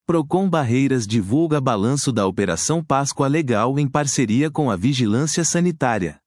Procon Barreiras divulga balanço da Operação Páscoa Legal em parceria com a Vigilância Sanitária.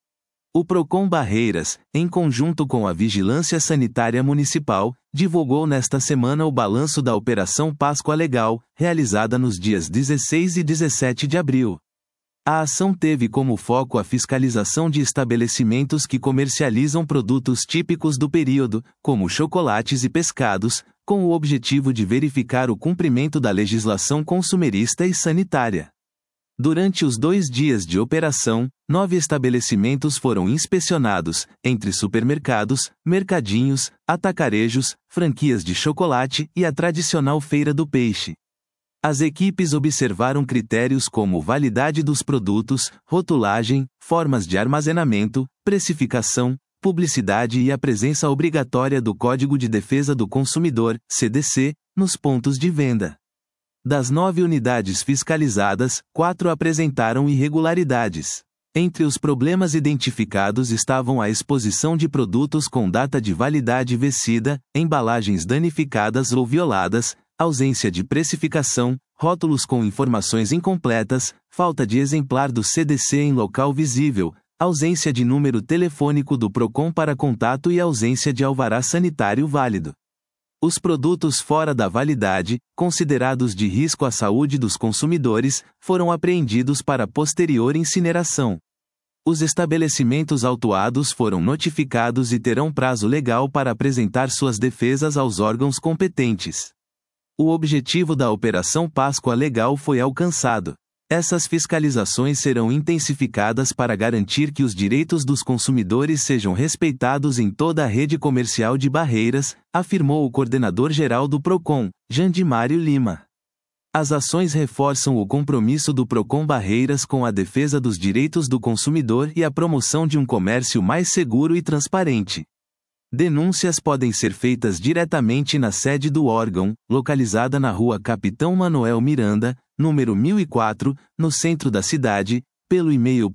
O Procon Barreiras, em conjunto com a Vigilância Sanitária Municipal, divulgou nesta semana o balanço da Operação Páscoa Legal, realizada nos dias 16 e 17 de abril. A ação teve como foco a fiscalização de estabelecimentos que comercializam produtos típicos do período, como chocolates e pescados, com o objetivo de verificar o cumprimento da legislação consumerista e sanitária. Durante os 2 dias de operação, 9 estabelecimentos foram inspecionados, entre supermercados, mercadinhos, atacarejos, franquias de chocolate e a tradicional Feira do Peixe. As equipes observaram critérios como validade dos produtos, rotulagem, formas de armazenamento, precificação, publicidade e a presença obrigatória do Código de Defesa do Consumidor, CDC, nos pontos de venda. Das 9 unidades fiscalizadas, 4 apresentaram irregularidades. Entre os problemas identificados estavam a exposição de produtos com data de validade vencida, embalagens danificadas ou violadas, ausência de precificação, rótulos com informações incompletas, falta de exemplar do CDC em local visível, ausência de número telefônico do Procon para contato e ausência de alvará sanitário válido. Os produtos fora da validade, considerados de risco à saúde dos consumidores, foram apreendidos para posterior incineração. Os estabelecimentos autuados foram notificados e terão prazo legal para apresentar suas defesas aos órgãos competentes. O objetivo da Operação Páscoa Legal foi alcançado. Essas fiscalizações serão intensificadas para garantir que os direitos dos consumidores sejam respeitados em toda a rede comercial de Barreiras, afirmou o coordenador-geral do Procon, Jandimário Lima. As ações reforçam o compromisso do Procon Barreiras com a defesa dos direitos do consumidor e a promoção de um comércio mais seguro e transparente. Denúncias podem ser feitas diretamente na sede do órgão, localizada na Rua Capitão Manoel Miranda, número 1004, no centro da cidade, pelo e-mail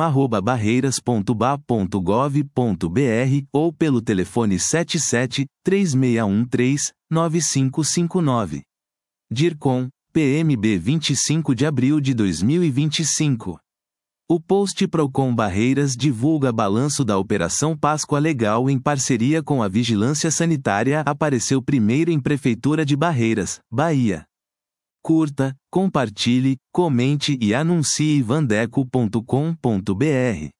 procon@barreiras.ba.gov.br ou pelo telefone 77-3613-9559. DIRCOM, PMB 25 de abril de 2025. O post Procon Barreiras divulga balanço da Operação Páscoa Legal em parceria com a Vigilância Sanitária apareceu primeiro em Prefeitura de Barreiras, Bahia. Curta, compartilhe, comente e anuncie vandeco.com.br.